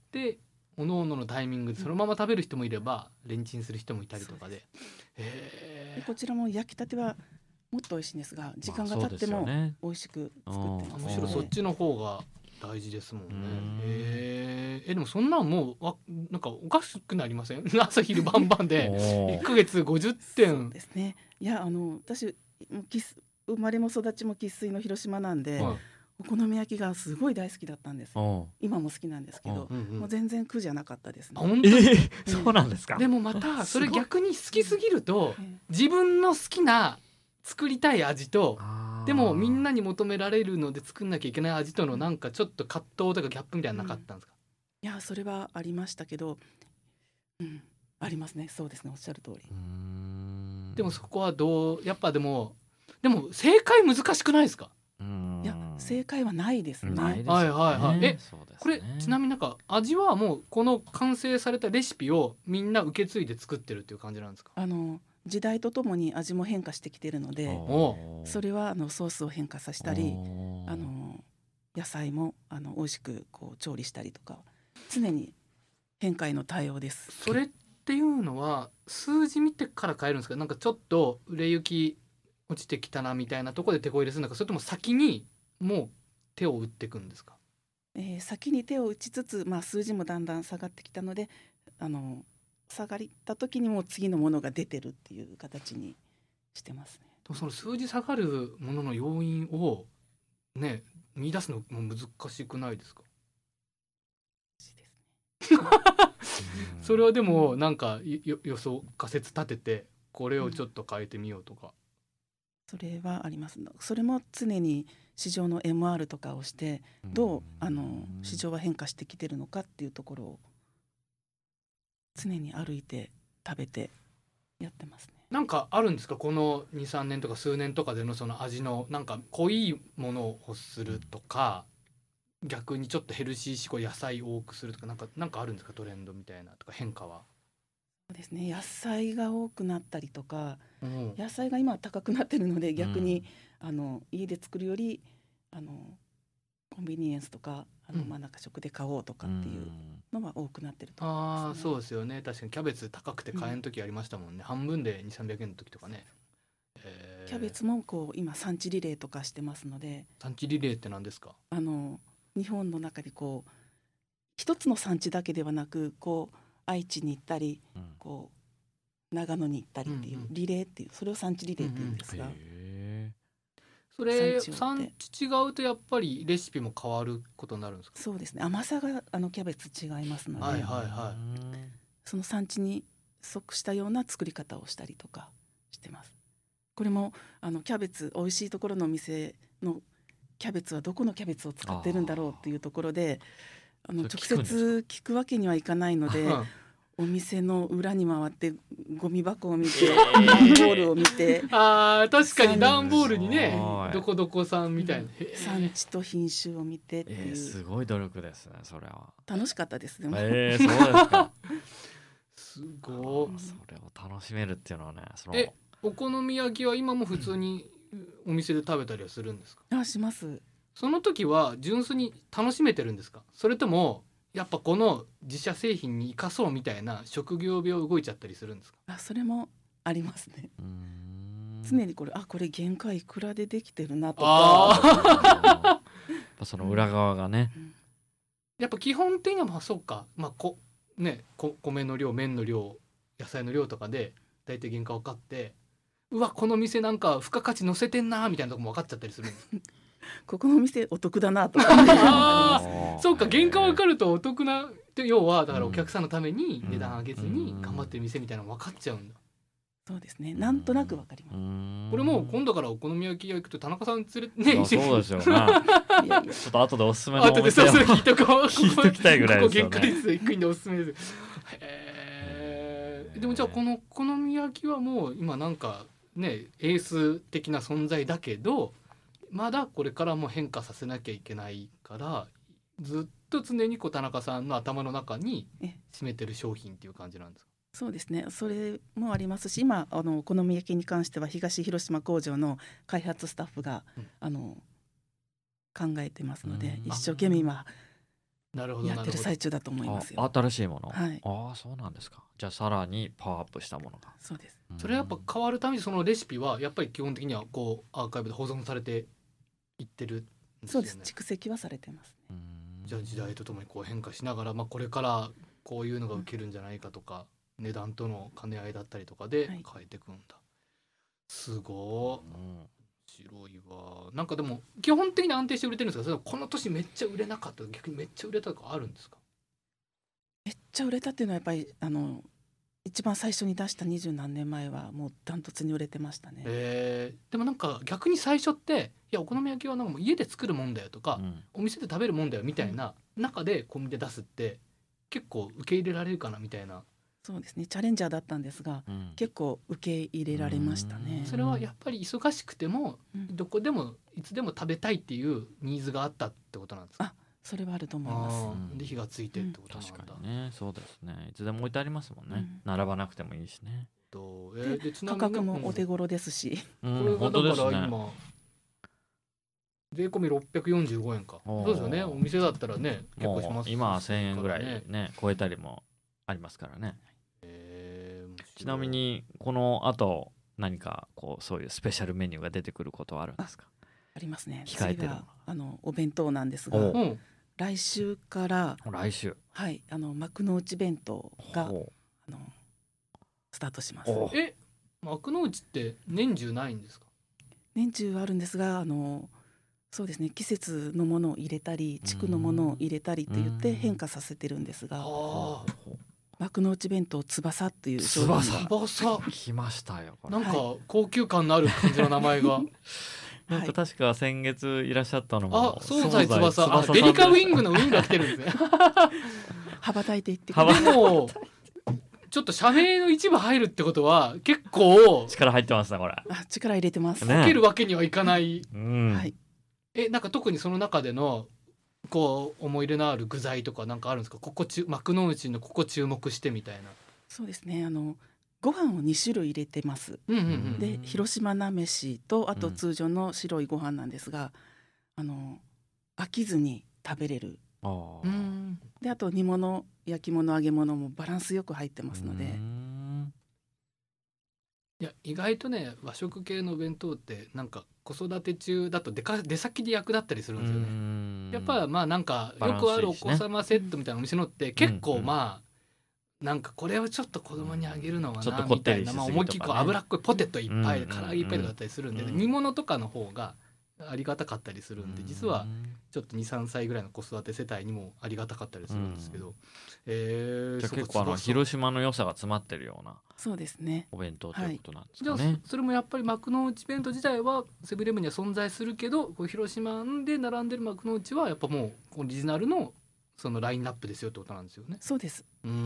でおのおののタイミングでそのまま食べる人もいればレンチンする人もいたりとかで、 でこちらも焼きたてはもっと美味しいんですが時間が経っても美味しく作ってます、 むしろそっちの方が大事ですもんね。でもそんなんもうなんかおかしくなりません朝昼晩々で1ヶ月50点。 そうですね。いや私生まれも育ちも生粋の広島なんで、お好み焼きがすごい大好きだったんです。今も好きなんですけど、もう全然苦じゃなかったですね。 そうなんですか。 でもまたそれ逆に好きすぎると自分の好きな作りたい味とでもみんなに求められるので作んなきゃいけない味とのなんかちょっと葛藤とかギャップみたいなのなかったんですか？ いやそれはありましたけど、ありますね。そうですね、おっしゃる通り。 でもそこはやっぱでも正解難しくないですか？ いや正解はないですね。 これちなみになんか味はもうこの完成されたレシピをみんな受け継いで作ってるっていう感じなんですか？ 時代とともに味も変化してきているので、それはソースを変化させたり野菜も美味しくこう調理したりとか常に変化への対応です。 それっていうのは数字見てから変えるんですか？なんかちょっと売れ行き落ちてきたなみたいなところで手こ入れするのか、それとも先にもう手を打っていくんですか？ 先に手を打ちつつ、数字もだんだん下がってきたので下がった時にも次のものが出てるっていう形にしてますね。 でもその数字下がるものの要因をね見出すのも難しくないですか？それはでもなんか予想仮説立ててこれをちょっと変えてみようとか、 それはあります。それも常に市場の MR とかをしてどう市場は変化してきてるのかっていうところを常に歩いて食べてやってますね。 なんかあるんですか？この 2,3 年とか数年とかでのその味のなんか濃いものを欲するとか逆にちょっとヘルシー志向野菜を多くするとかなんかあるんですか？トレンドみたいなとか変化は。 そうですね、野菜が多くなったりとか、野菜が今は高くなってるので逆に、家で作るよりコンビニエンスとかなんか食で買おうとかっていうのは多くなってると思いますね。 そうですよね。確かにキャベツ高くて買えん時ありましたもんね、半分で 2,300 円の時とかね。 キャベツもこう今産地リレーとかしてますので。 産地リレーって何ですか？ 日本の中でこう一つの産地だけではなくこう愛知に行ったり、こう長野に行ったりっていうリレーっていう、それを産地リレーっていうんですが、 それ産地違うとやっぱりレシピも変わることになるんですか？ そうですね、甘さがキャベツ違いますので、その産地に即したような作り方をしたりとかしてます。これもキャベツ美味しいところのお店のキャベツはどこのキャベツを使ってるんだろうっていうところで直接聞くわけにはいかないのでお店の裏に回ってゴミ箱を見て段ボールを見て確かに段ボールにねどこどこさんみたいな、 産地と品種を見てっていう、 すごい努力ですね。それは楽しかったですね。 そうですか。 すごい。 それを楽しめるっていうのはね。 お好み焼きは今も普通にお店で食べたりはするんですか？ します。 その時は純粋に楽しめてるんですか？それともやっぱこの自社製品に生かそうみたいな職業病動いちゃったりするんですか？ それもありますね。常にこれ原価いくらでできてるなとかその裏側がね、 やっぱ基本的にはそうか、米の量麺の量野菜の量とかで大体原価分かって、この店なんか付加価値乗せてんなみたいなとこも分かっちゃったりするんですここの店お得だなとかそうか、原価分かるとお得な、要はだからお客さんのために値段上げずに頑張ってる店みたいなの分かっちゃうんだ。 そうですね、なんとなく分かります。 これもう今度からお好み焼き屋行くと田中さん連れてね、 そうですよね。ちょっと後でおすすめのお店を聞いとこう聞いときたいぐらいですよね。 ここ原価率低いんでおすすめです。でもじゃあこのお好み焼きはもう今なんかねエース的な存在だけどまだこれからも変化させなきゃいけないからずっと常に田中さんの頭の中に占めてる商品っていう感じなんですか？ そうですね、それもありますし、今お好み焼きに関しては東広島工場の開発スタッフが、考えてますので、一生懸命今やってる最中だと思いますよ。 新しいもの、 はい、 ああそうなんですか。じゃあさらにパワーアップしたものが。 そうです。 それはやっぱ変わるためにそのレシピはやっぱり基本的にはこうアーカイブで保存されていってるんですよね。 そうです、蓄積はされてますね。 じゃあ時代とともにこう変化しながら、これからこういうのが受けるんじゃないかとか、値段との兼ね合いだったりとかで変えていくんだ、すごい、白いわ。なんかでも基本的に安定して売れてるんですか？それともこの年めっちゃ売れなかった逆にめっちゃ売れたとかあるんですか？ めっちゃ売れたっていうのはやっぱり一番最初に出した20何年前はもうダントツに売れてましたね。 でもなんか逆に最初っていやお好み焼きはなんかもう家で作るもんだよとか、お店で食べるもんだよみたいな中でコンビニで出すって結構受け入れられるかなみたいな。 そうですね、チャレンジャーだったんですが、結構受け入れられましたね。 それはやっぱり忙しくても、どこでもいつでも食べたいっていうニーズがあったってことなんですか？ それはあると思います。 で火がついてってことなんだ。 確かにね、そうですね。いつでも置いてありますもんね。並ばなくてもいいしね。 で価格もお手頃ですし、 これがだから今税込み645円か。そうですよね。お店だったらね結構します。 今は1000円ぐらいね超えたりもありますからね。ちなみにこの後何かこうそういうスペシャルメニューが出てくることはあるんですか？ ありますね。 控えてるお弁当なんですが、来週からはい幕の内弁当がスタートします。 幕の内って年中ないんですか？ 年中あるんですがそうですね、季節のものを入れたり地区のものを入れたりって言って変化させてるんですが、幕の内弁当翼っていう商品が翼来ましたよ。 なんか高級感のある感じの名前がなんか確か先月いらっしゃったのも惣菜翼デリカウィングのウィンが来てるんですね羽ばたいていってでもちょっと社名の一部入るってことは結構力入ってますねこれ。 力入れてます。 かけるわけにはいかない、 はい、 なんか特にその中でのこう思い入れのある具材とかなんかあるんですか？幕の内のここ注目してみたいな。 そうですね、ご飯を2種類入れてます、で広島菜飯とあと通常の白いご飯なんですが、飽きずに食べれる。であと煮物焼き物揚げ物もバランスよく入ってますので、 いや意外とね和食系のお弁当ってなんか子育て中だと出先で役立ったりするんですよね。やっぱなんかよくあるお子様セットみたいなお店のって結構なんかこれをちょっと子供にあげるのはなみたいな、思いっきり脂っこいポテトいっぱい唐揚げいっぱいだったりするんで、煮物とかの方がありがたかったりするんで、実はちょっと 2,3 歳ぐらいの子育て世帯にもありがたかったりするんですけど、 じゃあ結構広島の良さが詰まってるようなそうですねお弁当ということなんですかね。 じゃあそれもやっぱり幕の内弁当自体はセブンイレブンには存在するけど、こう広島で並んでる幕の内はやっぱもうオリジナルのそのラインナップですよってことなんですよね。 そうです。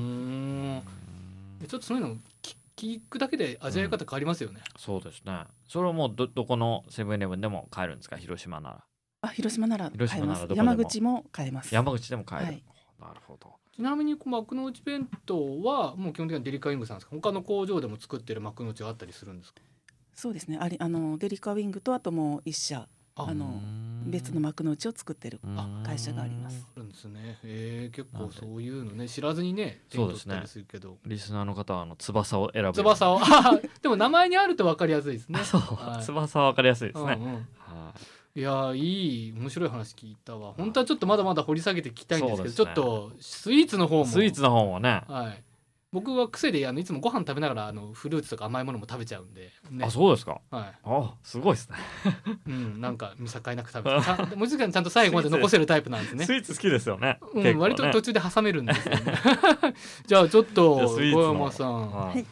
ちょっとそういうの聞くだけで味わい方変わりますよね。 そうですね。それはもうどこのセブンイレブンでも買えるんですか？広島なら。 広島なら買えます。山口も買えます。 山口でも買える、なるほど。 ちなみに幕の内弁当はもう基本的にはデリカウィングさんですか？他の工場でも作ってる幕の内があったりするんですか？ そうですね、デリカウィングとあともう一社別の幕の内を作ってる会社があります。 あるんですね。結構そういうのね知らずにね手に取ったりするけど、 リスナーの方は翼を選ぶ。 翼をでも名前にあると分かりやすいですね。 そう、翼は分かりやすいですね。 いやいい面白い話聞いたわ。本当はちょっとまだまだ掘り下げて聞きたいんですけど、ちょっとスイーツの方もね、 僕は癖でいつもご飯食べながらフルーツとか甘いものも食べちゃうんで、 あ、そうですか。すごいですね。 なんか見境なく食べてもちろんちゃんと最後まで残せるタイプなんですね。 スイーツ好きですよね。 割と途中で挟めるんですよねじゃあちょっと横山さん、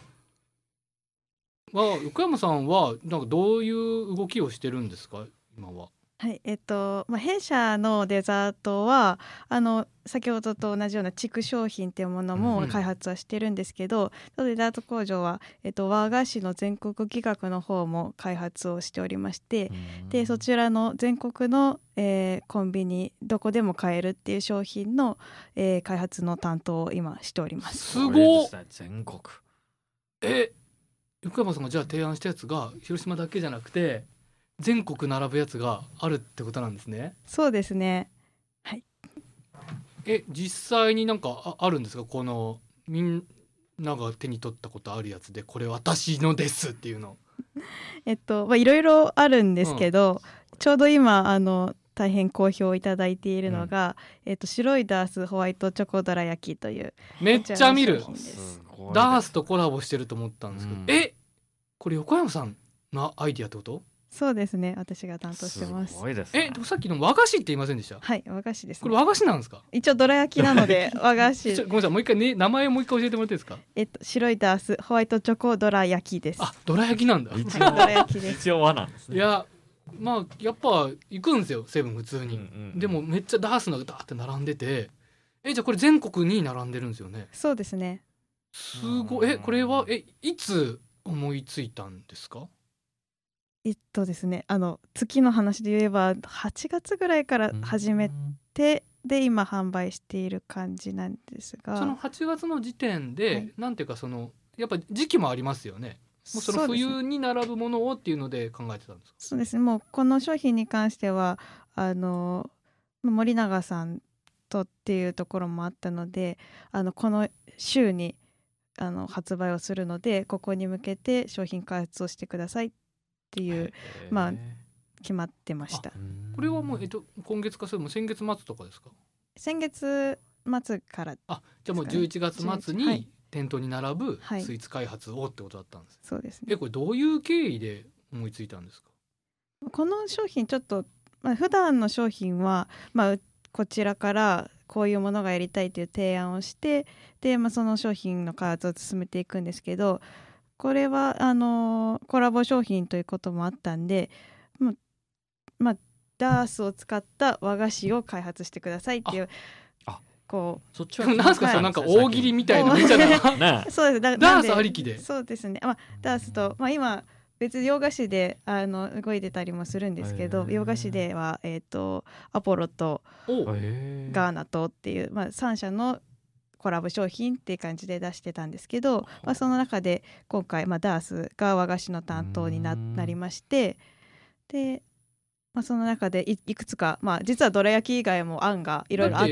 横山さんはなんかどういう動きをしてるんですか今は？ はい、弊社のデザートは先ほどと同じような地区商品っていうものも開発はしてるんですけど、デザート工場は、和菓子の全国企画の方も開発をしておりまして、でそちらの全国の、コンビニどこでも買えるっていう商品の、開発の担当を今しております。 すごっ。 全国横山さんがじゃあ提案したやつが広島だけじゃなくて全国並ぶやつがあるってことなんですね。 そうですね。はい。 実際になんか あるんですか、このみんなが手に取ったことあるやつでこれ私のですっていうの。 いろいろあるんですけど、ちょうど今大変好評いただいているのが、白いダースホワイトチョコドラ焼きというめっちゃ見るダースとコラボしてると思ったんですけど、これ横山さんのアイディアってこと？ そうですね、私が担当してます。 すごいですね。 さっきの和菓子って言いませんでした？ はい、和菓子です、ね、 これ和菓子なんですか？ 一応どら焼きなので和菓子ごめんなさい、もう一回ね、名前もう一回教えてもらっていいですか？ 白いダースホワイトチョコドラ焼きです。 どら焼きなんだ。 一応ドラ焼きです。一応和なんですね。 いややっぱ行くんですよセブン普通に、でもめっちゃダースの歌って並んでて、じゃあこれ全国に並んでるんですよね？ そうですね。 すごい。これはいつ思いついたんですか？ ですね、月の話で言えば8月ぐらいから始めて、で今販売している感じなんですが、 その8月の時点で、なんていうかやっぱ時期もありますよね。もうその冬に並ぶものをっていうので考えてたんですか？ そうですね、もうこの商品に関しては森永さんとっていうところもあったので、この週に発売をするので、ここに向けて商品開発をしてくださいっていう決まってました。 これはもう、今月かそれも先月末とかですか？ 先月末から、 じゃあもう11月末に店頭に並ぶスイーツ開発をってことだったんです。 そうですね。 これどういう経緯で思いついたんですか？ この商品ちょっと、普段の商品は、こちらからこういうものがやりたいという提案をして、で、その商品の開発を進めていくんですけど、これはコラボ商品ということもあったんで、ダースを使った和菓子を開発してくださいっていう、 そっちはなんですか、なんか大喜利みたいなみたいなそうです。 ダースありきで。 そうですね。ダースと、今別に洋菓子で動いてたりもするんですけど、洋菓子ではアポロとガーナとっていう、3社のコラボ商品っていう感じで出してたんですけど、その中で今回、ダースが和菓子の担当に なりまして、で、その中で いくつか、実はどら焼き以外も案がいろいろあって、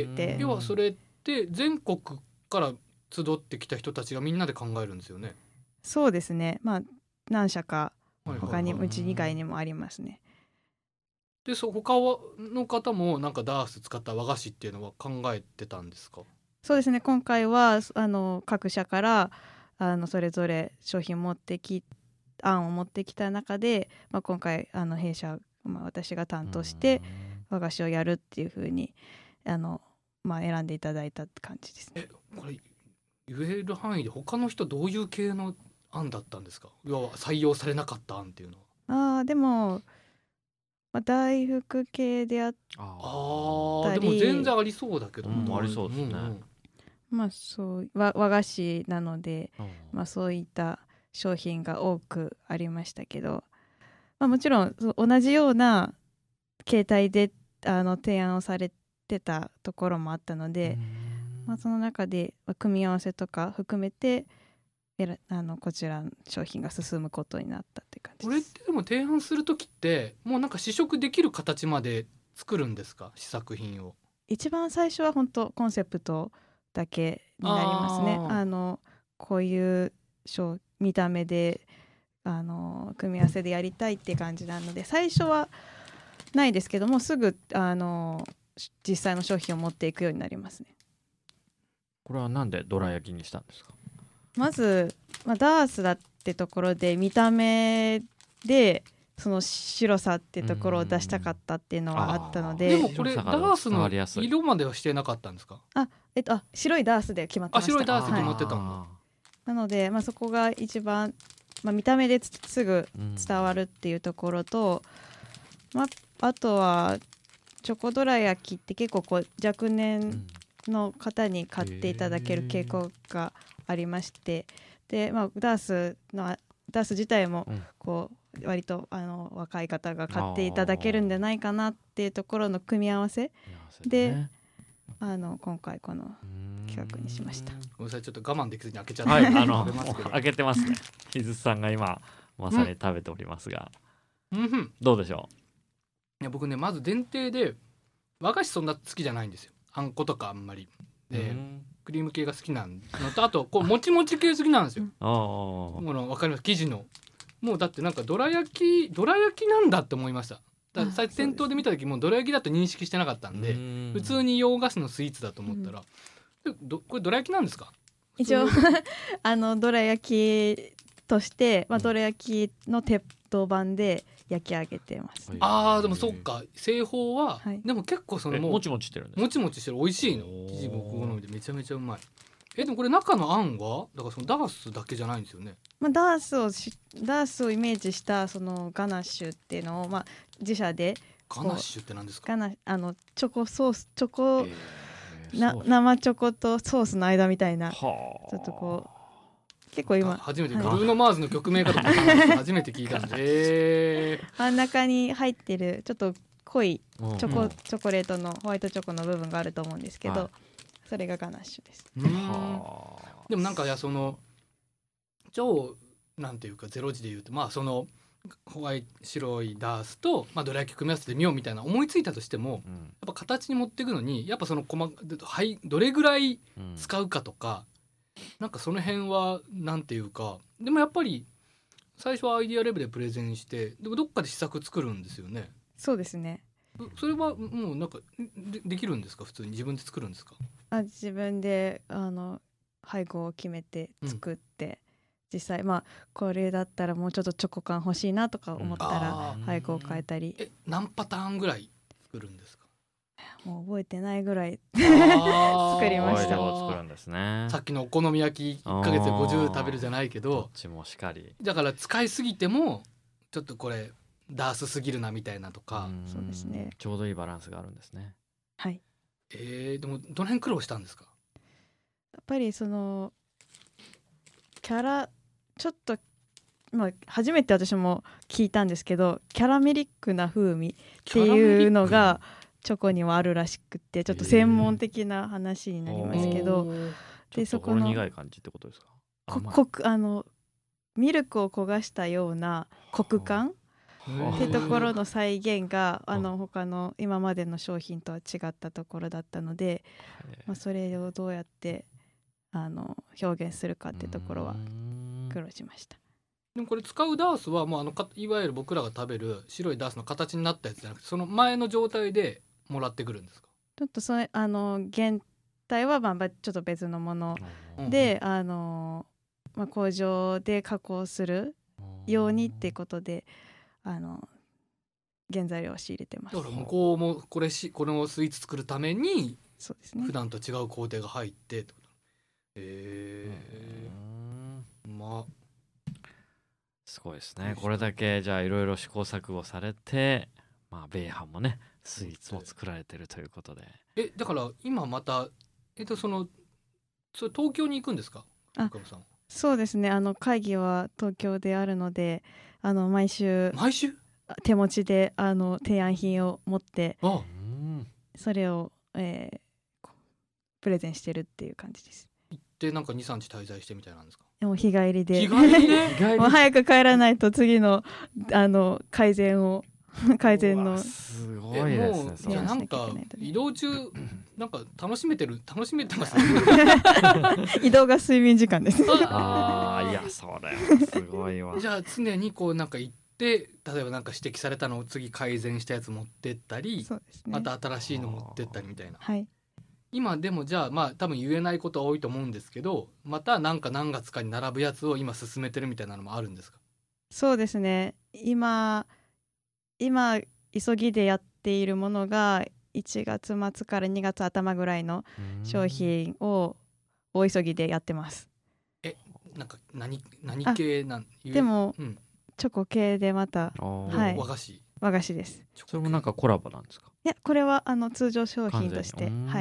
要はそれって全国から集ってきた人たちがみんなで考えるんですよね。 そうですね。何社か他にうち以外にもありますね。 で他の方もなんかダース使った和菓子っていうのは考えてたんですか？ そうですね、今回は各社からそれぞれ商品案を持ってきた中で、今回弊社、私が担当して和菓子をやるっていう風に選んでいただいたって感じですね。 これ言える範囲で他の人どういう系の案だったんですか？要は採用されなかった案っていうのは。 でも、大福系であったり、 でも全然ありそうだけど、 ありそうですね。 そう和菓子なので、そういった商品が多くありましたけど、もちろん同じような形態で提案をされてたところもあったので、その中で組み合わせとか含めてこちらの商品が進むことになったって感じです。 これってでも提案する時ってもうなんか試食できる形まで作るんですか？試作品を。 一番最初は本当コンセプトだけになりますね。こういう見た目で組み合わせでやりたいって感じなので、最初はないですけども、すぐ実際の商品を持っていくようになりますね。 これはなんでどら焼きにしたんですか？ まず、ダースだってところで見た目でその白さってところを出したかったっていうのはあったので。 でもこれダースの色まではしてなかったんですか？ 白いダースで決まってました。 白いダースで決まってたんだ。 なので、そこが一番、見た目ですぐ伝わるっていうところと、あとはチョコドラ焼きって結構若年の方に買っていただける傾向がありまして、で、ダース自体も割と若い方が買っていただけるんじゃないかなっていうところの組み合わせで、今回この企画にしました。 ごめんなさい、ちょっと我慢できずに開けちゃった。 開けてますね。井筒さんが今まさに食べておりますが、どうでしょう？ いや僕ね、まず前提で和菓子そんな好きじゃないんですよ。 あんことかあんまりで、クリーム系が好きなのと、あとこうもちもち系好きなんですよ。この分かります、生地のもうだってなんかどら焼きなんだって思いました。だから店頭で見た時もどら焼きだと認識してなかったんで、普通に洋菓子のスイーツだと思ったら、これどら焼きなんですか？ 一応どら焼きとして、どら焼きの鉄刀版で焼き上げてます。 でもそっか、製法は、でも結構そのもちもちしてるんです。 もちもちしてる、美味しいの。生地僕好みでめちゃめちゃうまい。でもこれ中のあんはだからそのダースだけじゃないんですよね。 ダースをイメージしたそのガナッシュっていうのを自社で。 ガナッシュって何ですか？ チョコソース、生チョコとソースの間みたいな、ちょっとこう結構今初めてブルーノ・マーズの曲名かと思って初めて聞いたんで真ん中に入ってるちょっと濃いチョコレートのホワイトチョコの部分があると思うんですけど、それがガナッシュです。 でもなんかその超なんていうかゼロ時で言うとその白いダースと、どら焼き組み合わせてみようみたいな思いついたとしても、やっぱ形に持っていくのにやっぱそのどれぐらい使うかとか、なんかその辺はなんていうか、でもやっぱり最初はアイディアレベルでプレゼンして、でもどっかで試作作るんですよね。 そうですね。 それはもうなんか できるんですか？普通に自分で作るんですか？ 自分で配合を決めて作って、実際これだったらもうちょっとチョコ感欲しいなとか思ったら配合を変えたり。 何パターンぐらい作るんですか？ もう覚えてないぐらい作りました。 作るんですね。 さっきのお好み焼き1ヶ月で50食べるじゃないけど、 どっちもしかりだから使いすぎてもちょっとこれダースすぎるなみたいなとか。 そうですね。 ちょうどいいバランスがあるんですね。 はい。 でもどの辺苦労したんですか？ やっぱりそのキャラちょっと初めて私も聞いたんですけど、キャラメリックな風味っていうのがチョコにはあるらしくて、ちょっと専門的な話になりますけど、 でそこの苦い感じってことですか？ ミルクを焦がしたようなコク感ってところの再現が他の今までの商品とは違ったところだったので、それをどうやって表現するかってところは苦労しました。 でもこれ使うダースはもういわゆる僕らが食べる白いダースの形になったやつじゃなくて、その前の状態でもらってくるんですか？ ちょっとそれ原体はちょっと別のもので、工場で加工するようにってことで原材料を仕入れてます。 だから向こうもこのスイーツ作るためにそうですね、 普段と違う工程が入ってってこと。 すごいですね。これだけじゃあいろいろ試行錯誤されて、米飯もねスイーツも作られてるということで。 だから今またそれ東京に行くんですか？ そうですね。会議は東京であるので、毎週手持ちで提案品を持ってそれを、プレゼンしてるっていう感じです。 行ってなんか 2,3 日滞在してみたいなんですか？ でも日帰りで日帰りもう早く帰らないと次の改善のすごいですね。 なんか移動中なんか楽しめてますね移動が睡眠時間です。 いやそれはすごいわ。 じゃあ常にこうなんか行って例えばなんか指摘されたのを次改善したやつ持ってったり、 そうですね、 また新しいの持ってったりみたいな。 はい。 今でもじゃあ多分言えないことは多いと思うんですけど、またなんか何月かに並ぶやつを今進めてるみたいなのもあるんですか？ そうですね。今急ぎでやっているものが1月末から2月頭ぐらいの商品を大急ぎでやってます。 なんか何系なんでも、チョコ系でまた、 はい、 和菓子です。 それもなんかコラボなんですか？ いやこれは通常商品としてはい。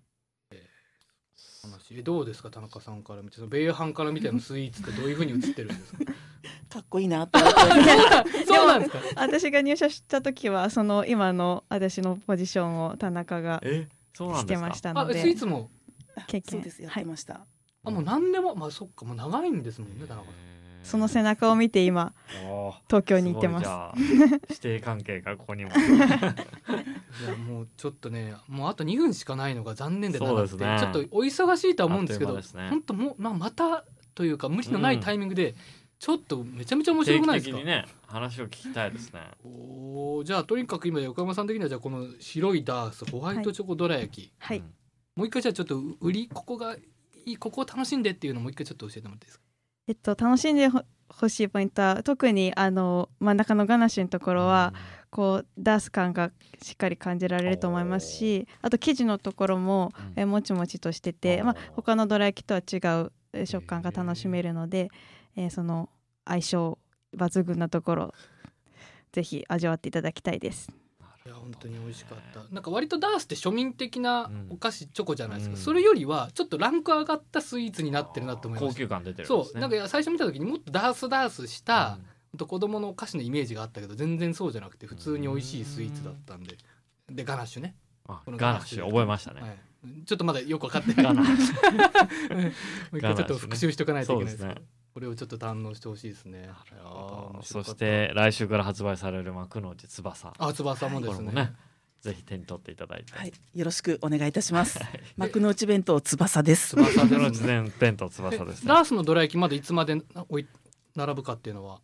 どうですか田中さんから見て、米飯から見てのスイーツってどういう風に映ってるんですか？ かっこいいなってそうなんですか？ 私が入社した時は今の私のポジションを田中がしてましたので。 スイーツもそうです、やってました。 もう何でもそっか、もう長いんですもんね田中さん。 その背中を見て今東京に行ってます。 師弟関係がここにもいやもうちょっとね、もうあと2分しかないのが残念でなくて、ね、ちょっとお忙しいとは思うんですけど、本当もう、またというか無理のないタイミングで、ちょっとめちゃめちゃ面白くないですか。 定期的にね話を聞きたいですね。 じゃあとにかく今横山さん的にはじゃあこの白いダースホワイトチョコどら焼き、 はい、 もう一回じゃあちょっと売りここがいい、ここを楽しんでっていうのをもう一回ちょっと教えてもらっていいですか。 楽しんでほしいポイントは特に真ん中のガナッシュのところは、こうダース感がしっかり感じられると思いますし、あと生地のところも、もちもちとしてて、他のどら焼きとは違う食感が楽しめるので、その相性抜群なところぜひ味わっていただきたいです。 いや本当に美味しかった。なんか割とダースって庶民的なお菓子チョコじゃないですか、それよりはちょっとランク上がったスイーツになってるなと思いました。 高級感出てるんですね。 そうなんか最初見た時にもっとダースした、子供のお菓子のイメージがあったけど全然そうじゃなくて普通に美味しいスイーツだったんで、でガナッシュね、 ガナッシュ覚えましたね、 はい、ちょっとまだよく分かってないガナッシュもう一回ちょっと復習しておかないといけないですね。これをちょっと堪能してほしいですね。 そして来週から発売される幕の内翼、 翼もですね、 ぜひ手に取っていただいて、 はい、よろしくお願いいたします。幕の内弁当翼です。 幕の内弁当翼ですね。 ダースのどら焼きまでいつまで並ぶかっていうのは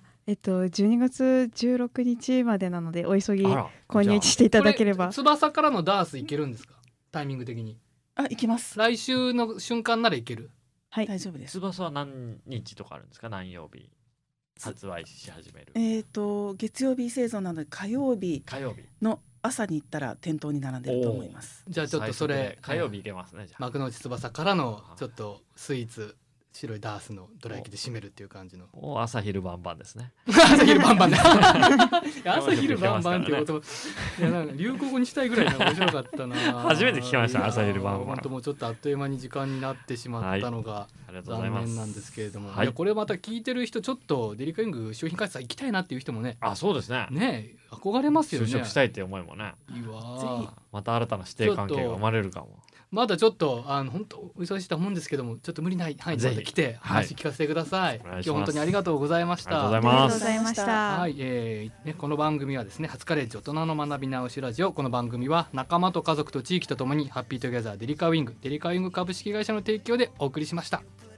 12月16日までなのでお急ぎ購入していただければ。 翼からのダースいけるんですか、タイミング的に。 いけます。 来週の瞬間ならいける。 はい、大丈夫です。 翼は何日とかあるんですか、何曜日発売し始める。 月曜日製造なので火曜日の朝に行ったら店頭に並んでると思います。 じゃあちょっとそれ火曜日いけますね。じゃあ幕の内翼からのちょっとスイーツ白いダースのどら焼きで締めるっていう感じの。 朝昼晩晩ですね。 朝昼晩晩ね。朝昼晩晩っていうこと、いやなんか流行語にしたいぐらい面白かったな。 初めて聞きました。朝昼晩晩。 本当もうちょっとあっという間に時間になってしまったのが残念なんですけれども、いやこれまた聞いてる人ちょっとデリカウィング商品開発行きたいなっていう人もね。 そうですね。 ね憧れますよね。 就職したいって思いもね。 いいわ。 また新たな師弟関係が生まれるかも。 まだちょっと本当お忙しいと思うんですけども、ちょっと無理ない範囲で来て話聞かせてください。今日本当にありがとうございました。 ありがとうございました。 はい、この番組はですね、初カレッジ大人の学び直しラジオ。この番組は仲間と家族と地域とともにハッピートゥギャザーデリカウィング株式会社の提供でお送りしました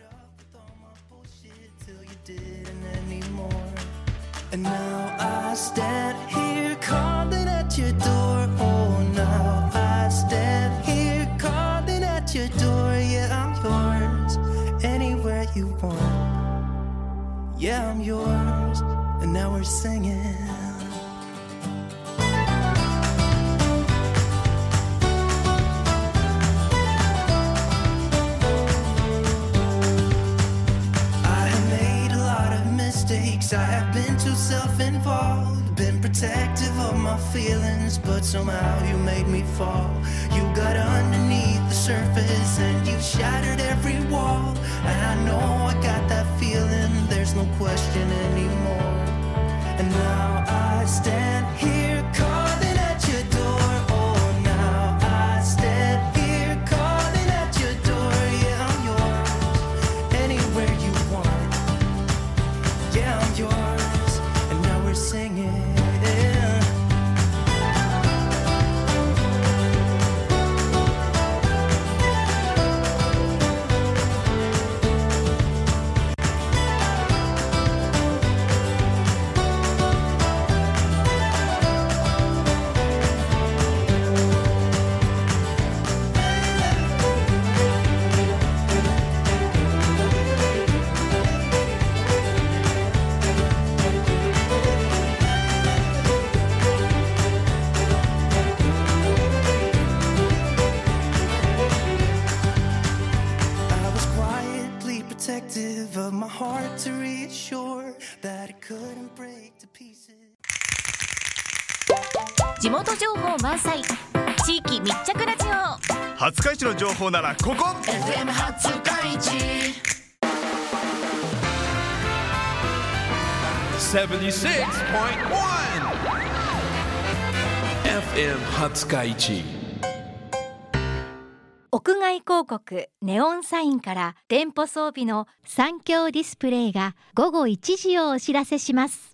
。And now I stand here calling at your door. Oh, now I stand here calling at your door. Yeah, I'm yours anywhere you want. Yeah, I'm yours. And now we're singing. I have been too self-involved, been protective of my feelings, but somehow you made me fall. You got underneath the surface and you shattered every wall. And I know I got that feeling, there's no question anymore. And now I stand here calling at your door. Oh, now I stand here calling at your door. Yeah, I'm yours anywhere you want. Yeah, I'm yours, and now we're singing. Of my heart to reassure that it couldn't break to pieces. 地元情報満載地域密着ラジオ。廿日市の情報ならここ FM 廿日市 76.1 FM 廿日市。屋外外広告ネオンサインから店舗装備の三共ディスプレイが午後1時をお知らせします。